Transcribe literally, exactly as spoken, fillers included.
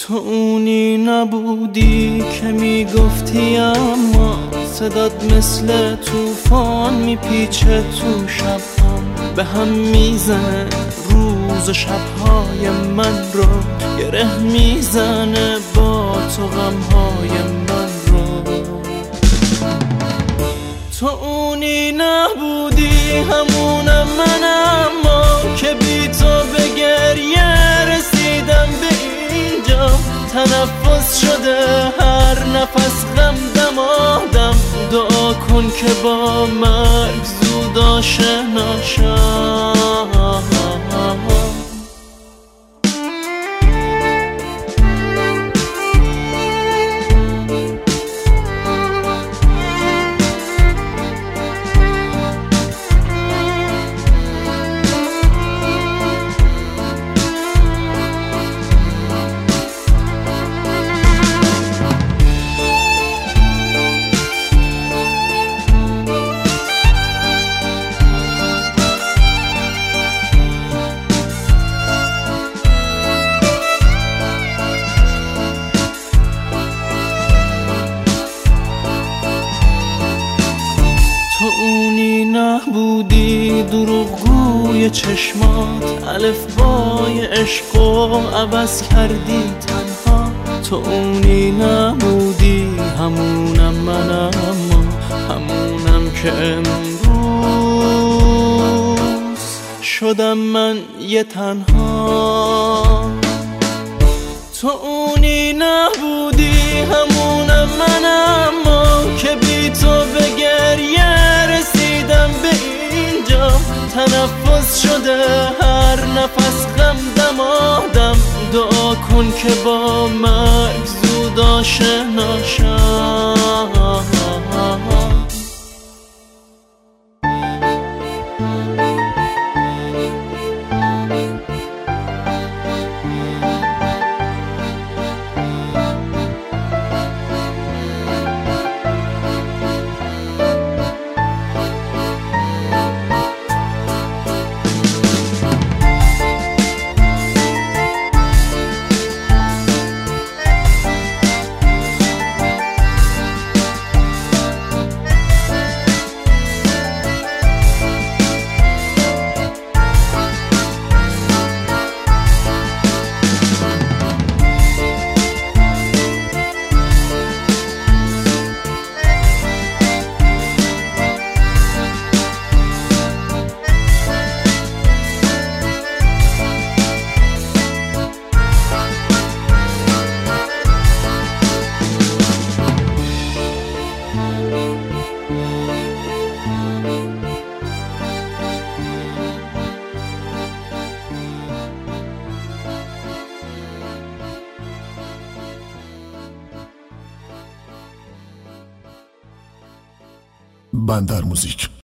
تو اونی نبودی که میگفتی اما صدات مثل توفان میپیچه تو شبها، به هم میزنه روز و شبهای من رو، گره میزنه با تو غمهای من رو. تو اونی نبودی همونم منم، ما که بی تو به گریه رسیدم به اینجا، تنفس شده هر نفس غم دمادم، دعا کن که با مرگ زود آشنا شم. تو اونی نبودی دروغگوی چشمات، الفبای عشق و عوض کردی تنها. تو اونی نبودی همونم منم، همونم که امروز شدم من یه تنها. تو اونی نبودی همونم منم، که بی تو به گریه رسیدم به اینجا، تنفس شده هر نفس غم دمادم، دعا کن که با مرگ زود آشنا شم. بندر موزیک.